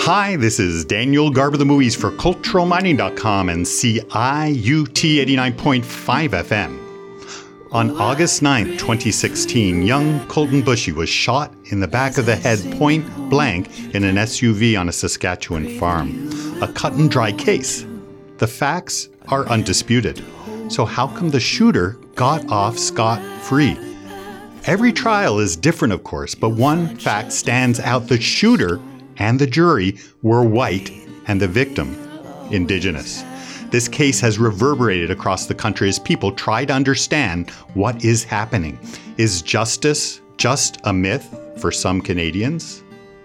Hi, this is Daniel Garber, the movies for culturalmining.com and CIUT 89.5 FM. On August 9th, 2016, young Colton Bushey was shot in the back of the head point blank in an SUV on a Saskatchewan farm. A cut and dry case. The facts are undisputed. So how come the shooter got off scot-free? Every trial is different, of course, but one fact stands out. The shooter and the jury were white and the victim Indigenous. This case has reverberated across the country as people try to understand what is happening. Is justice just a myth for some Canadians?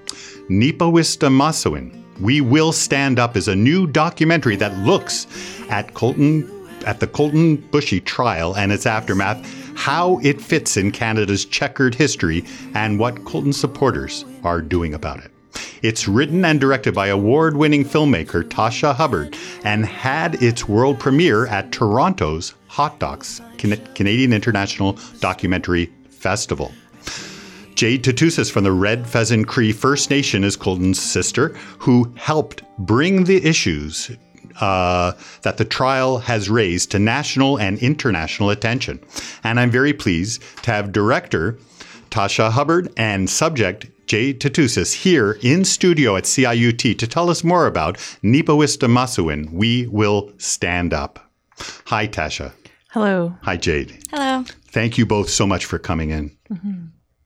Nipawista We Will Stand Up is a new documentary that looks at the Colton Bushey trial and its aftermath, how it fits in Canada's checkered history, and what Colton supporters are doing about it. It's written and directed by award-winning filmmaker Tasha Hubbard and had its world premiere at Toronto's Hot Docs, Canadian International Documentary Festival. Jade Tutusas from the Red Pheasant Cree First Nation is Colton's sister, who helped bring the issues that the trial has raised to national and international attention. And I'm very pleased to have director Tasha Hubbard and subject Jade Tutusas here in studio at CIUT to tell us more about Nipawista We Will Stand Up. Hi, Tasha. Hello. Hi, Jade. Hello. Thank you both so much for coming in. Mm-hmm.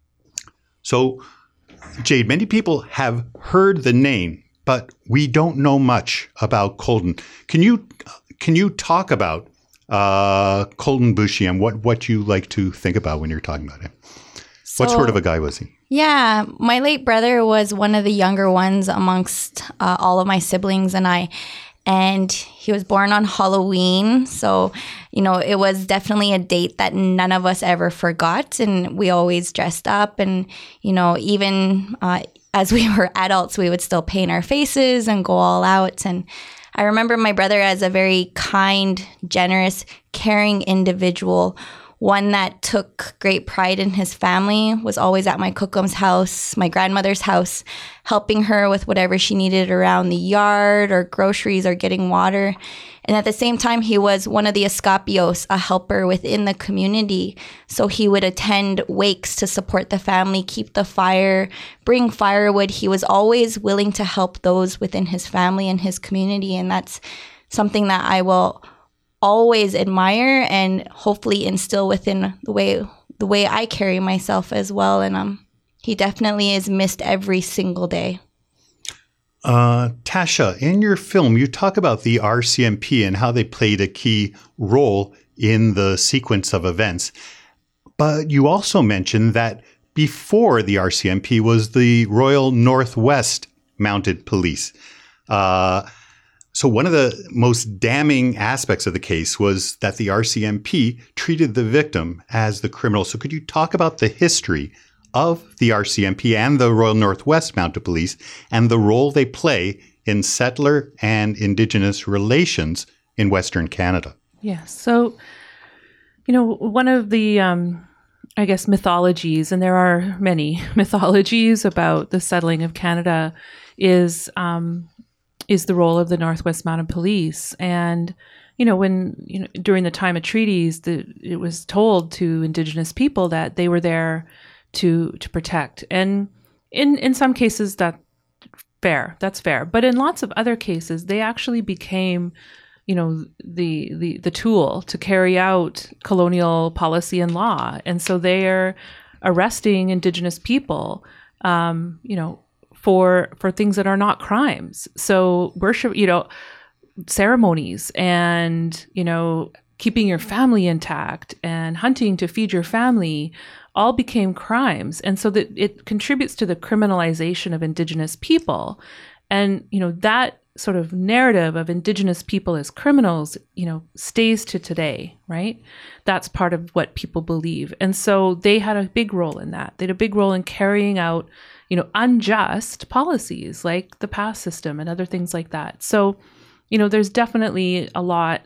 So, Jade, many people have heard the name, but we don't know much about Colton. Can you talk about Colton Bushey and what you like to think about when you're talking about him? What sort of a guy was he? Yeah, my late brother was one of the younger ones amongst all of my siblings and I. And he was born on Halloween. So, it was definitely a date that none of us ever forgot. And we always dressed up. And, even as we were adults, we would still paint our faces and go all out. And I remember my brother as a very kind, generous, caring individual, one that took great pride in his family, was always at my Cookum's house, my grandmother's house, helping her with whatever she needed around the yard or groceries or getting water. And at the same time, he was one of the Escapios, a helper within the community. So he would attend wakes to support the family, keep the fire, bring firewood. He was always willing to help those within his family and his community. And that's something that I will always admire and hopefully instill within the way I carry myself as well. And he definitely is missed every single day. Tasha, in your film, you talk about the RCMP and how they played a key role in the sequence of events. But you also mentioned that before the RCMP was the Royal Northwest Mounted Police. So one of the most damning aspects of the case was that the RCMP treated the victim as the criminal. So could you talk about the history of the RCMP and the Royal Northwest Mounted Police and the role they play in settler and Indigenous relations in Western Canada? Yes. So, one of the, mythologies, and there are many mythologies about the settling of Canada, is the role of the Northwest Mounted Police. And, during the time of treaties, it was told to Indigenous people that they were there to protect. And in some cases, that's fair. But in lots of other cases, they actually became, the tool to carry out colonial policy and law. And so they're arresting Indigenous people, for things that are not crimes. So worship, ceremonies and, keeping your family intact and hunting to feed your family all became crimes. And so that it contributes to the criminalization of Indigenous people. And, that sort of narrative of Indigenous people as criminals, stays to today, right? That's part of what people believe. And so they had a big role in that. They had a big role in carrying out, unjust policies like the pass system and other things like that. So, there's definitely a lot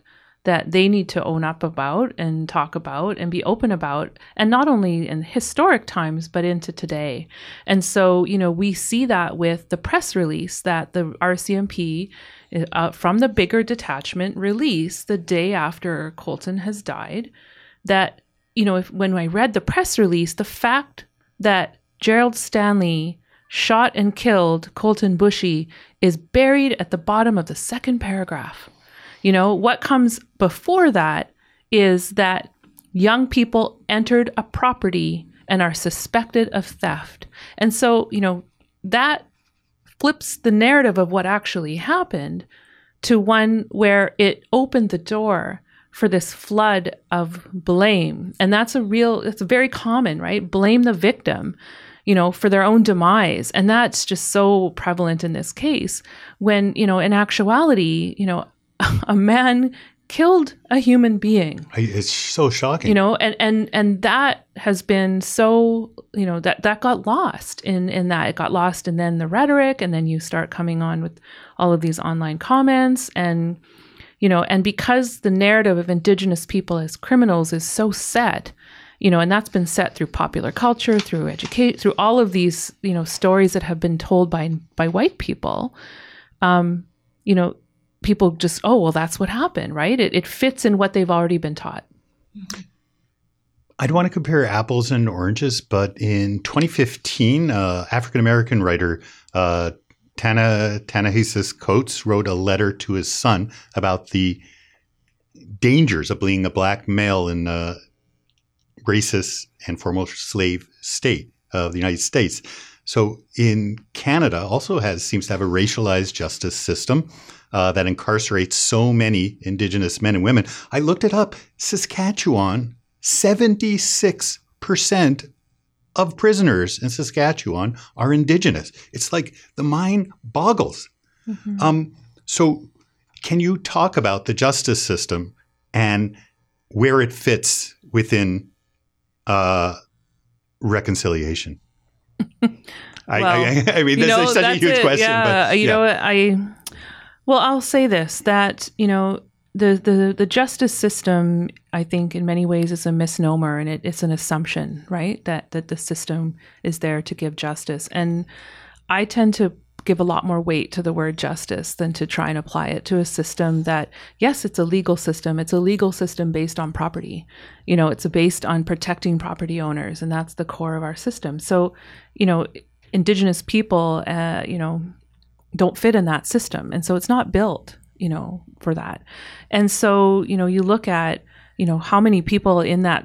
that they need to own up about and talk about and be open about, and not only in historic times, but into today. And so, we see that with the press release that the RCMP from the bigger detachment released the day after Colton has died, that, when I read the press release, the fact that Gerald Stanley shot and killed Colton Bushy is buried at the bottom of the second paragraph. What comes before that is that young people entered a property and are suspected of theft. And so, that flips the narrative of what actually happened to one where it opened the door for this flood of blame. And it's very common, right? Blame the victim, for their own demise. And that's just so prevalent in this case when, in actuality, a man killed a human being. It's so shocking. And that has been so, that got lost in that. It got lost in then the rhetoric, and then you start coming on with all of these online comments, and because the narrative of Indigenous people as criminals is so set, and that's been set through popular culture, through education, through all of these, stories that have been told by white people, people just, oh, well, that's what happened, right? It fits in what they've already been taught. I don't want to compare apples and oranges, but in 2015, African-American writer Ta-Nehisi Coates wrote a letter to his son about the dangers of being a black male in a racist and former slave state of the United States. So in Canada also seems to have a racialized justice system that incarcerates so many Indigenous men and women. I looked it up. Saskatchewan, 76% of prisoners in Saskatchewan are Indigenous. It's like the mind boggles. Mm-hmm. So can you talk about the justice system and where it fits within reconciliation? I mean, this is such a huge question. Yeah, Well, I'll say this, that, the justice system, I think in many ways is a misnomer, and it's an assumption, right? That the system is there to give justice. And I tend to give a lot more weight to the word justice than to try and apply it to a system that, yes, it's a legal system. It's a legal system based on property. It's based on protecting property owners, and that's the core of our system. So, Indigenous people, don't fit in that system. And so it's not built, for that. And so, you look at, how many people in the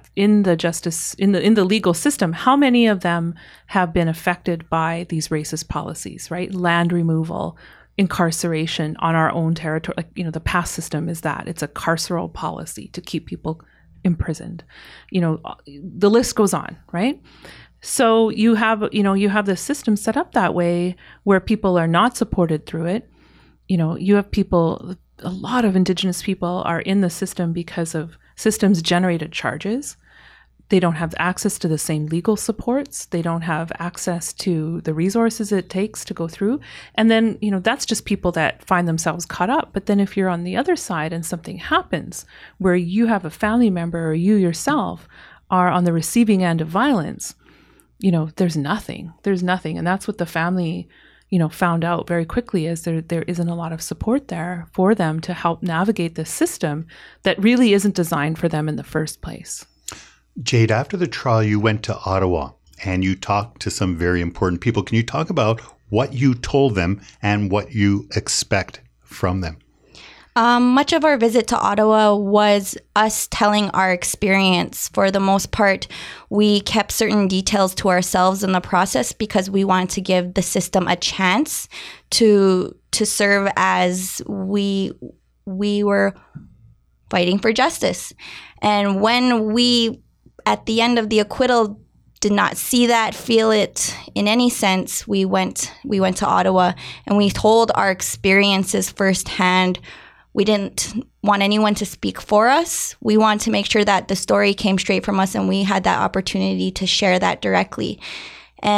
legal system, how many of them have been affected by these racist policies, right? Land removal, incarceration on our own territory. Like, the past system is that. It's a carceral policy to keep people imprisoned. The list goes on, right? So you have the system set up that way where people are not supported through it. You have people, a lot of Indigenous people are in the system because of systems generated charges. They don't have access to the same legal supports. They don't have access to the resources it takes to go through. And then, that's just people that find themselves caught up. But then if you're on the other side and something happens where you have a family member or you yourself are on the receiving end of violence, there's nothing. And that's what the family, found out very quickly, is there isn't a lot of support there for them to help navigate this system that really isn't designed for them in the first place. Jade, after the trial, you went to Ottawa and you talked to some very important people. Can you talk about what you told them and what you expect from them? Much of our visit to Ottawa was us telling our experience. For the most part, we kept certain details to ourselves in the process because we wanted to give the system a chance to serve as we were fighting for justice. And when we, at the end of the acquittal, did not see that, feel it in any sense, we went to Ottawa and we told our experiences firsthand. We didn't want anyone to speak for us. We wanted to make sure that the story came straight from us and we had that opportunity to share that directly. And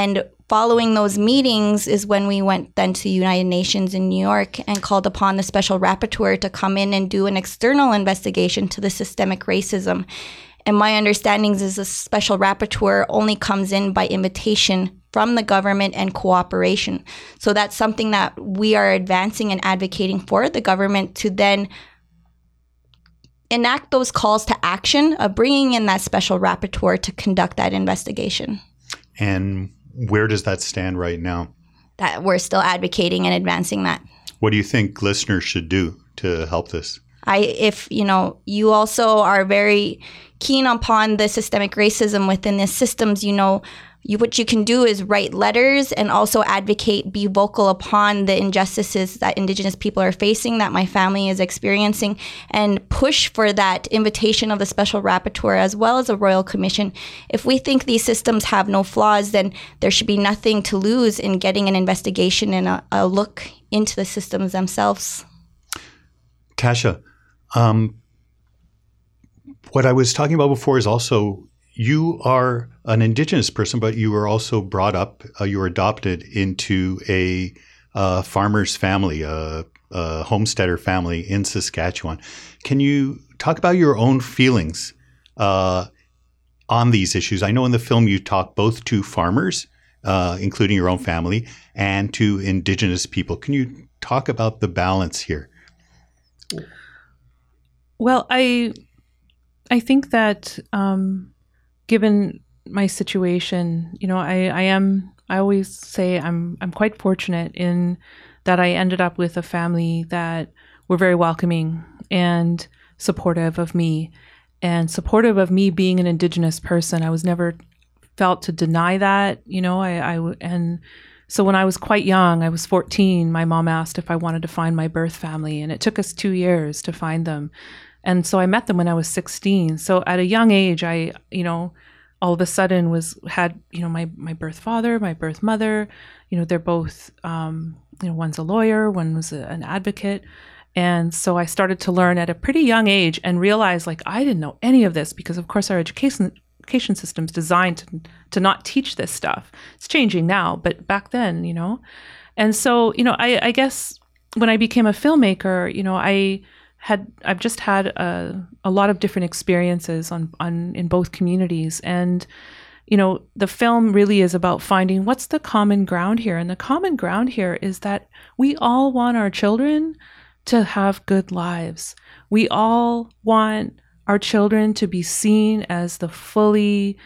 following those meetings is when we went then to United Nations in New York and called upon the Special Rapporteur to come in and do an external investigation to the systemic racism. And my understanding is the Special Rapporteur only comes in by invitation from the government and cooperation. So that's something that we are advancing and advocating for the government to then enact those calls to action of bringing in that Special Rapporteur to conduct that investigation. And where does that stand right now? That we're still advocating and advancing that. What do you think listeners should do to help this? If you also are very keen upon the systemic racism within the systems, what you can do is write letters and also advocate, be vocal upon the injustices that Indigenous people are facing, that my family is experiencing, and push for that invitation of the Special Rapporteur as well as a Royal Commission. If we think these systems have no flaws, then there should be nothing to lose in getting an investigation and a look into the systems themselves. Tasha, what I was talking about before is also you are an Indigenous person, but you were also brought up, you were adopted into a farmer's family, a homesteader family in Saskatchewan. Can you talk about your own feelings on these issues? I know in the film you talk both to farmers, including your own family, and to Indigenous people. Can you talk about the balance here? Well, I think that given my situation, I always say I'm quite fortunate in that I ended up with a family that were very welcoming and supportive of me being an Indigenous person. I was never felt to deny that, and so when I was quite young, I was 14, my mom asked if I wanted to find my birth family, and it took us 2 years to find them. And so I met them when I was 16. So at a young age, I, all of a sudden had my birth father, my birth mother, they're both, one's a lawyer, one was an advocate. And so I started to learn at a pretty young age and realized I didn't know any of this because of course our education system's designed to not teach this stuff. It's changing now, but back then, And so, I guess when I became a filmmaker, I've just had a lot of different experiences in both communities. And, the film really is about finding what's the common ground here. And the common ground here is that we all want our children to have good lives. We all want our children to be seen as the fully,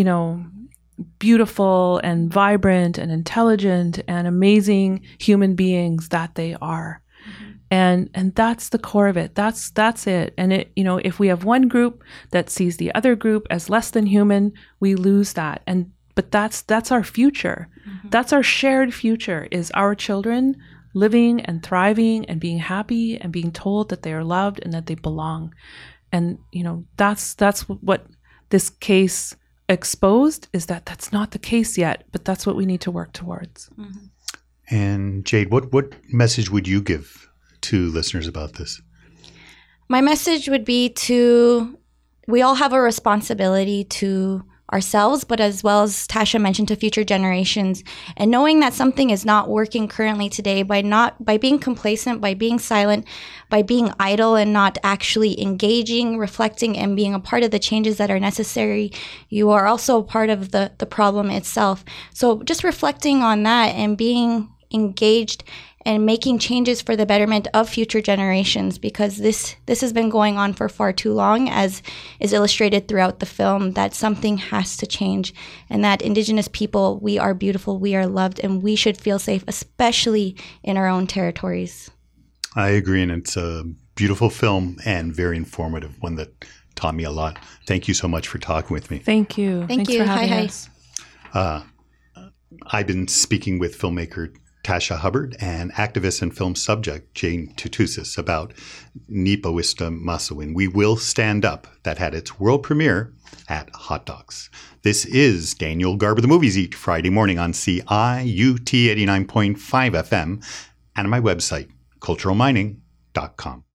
beautiful and vibrant and intelligent and amazing human beings that they are. And that's the core of it. That's it. And if we have one group that sees the other group as less than human, we lose that. But that's our future. Mm-hmm. That's our shared future, is our children living and thriving and being happy and being told that they are loved and that they belong. And that's what this case exposed, is that that's not the case yet, but that's what we need to work towards. Mm-hmm. And Jade, what message would you give to listeners about this? My message would be we all have a responsibility to ourselves, but as well as Tasha mentioned, to future generations. And knowing that something is not working currently today, by being complacent, by being silent, by being idle and not actually engaging, reflecting, and being a part of the changes that are necessary, you are also a part of the problem itself. So just reflecting on that and being engaged and making changes for the betterment of future generations, because this has been going on for far too long, as is illustrated throughout the film, that something has to change, and that Indigenous people, we are beautiful, we are loved, and we should feel safe, especially in our own territories. I agree, and it's a beautiful film and very informative, one that taught me a lot. Thank you so much for talking with me. Thank you. Thanks for having us. I've been speaking with filmmaker Tasha Hubbard and activist and film subject Jane Tutusis about Nipawista Masawin, We Will Stand Up, that had its world premiere at Hot Docs. This is Daniel Garber, the Movies, each Friday morning on CIUT 89.5 FM and on my website, culturalmining.com.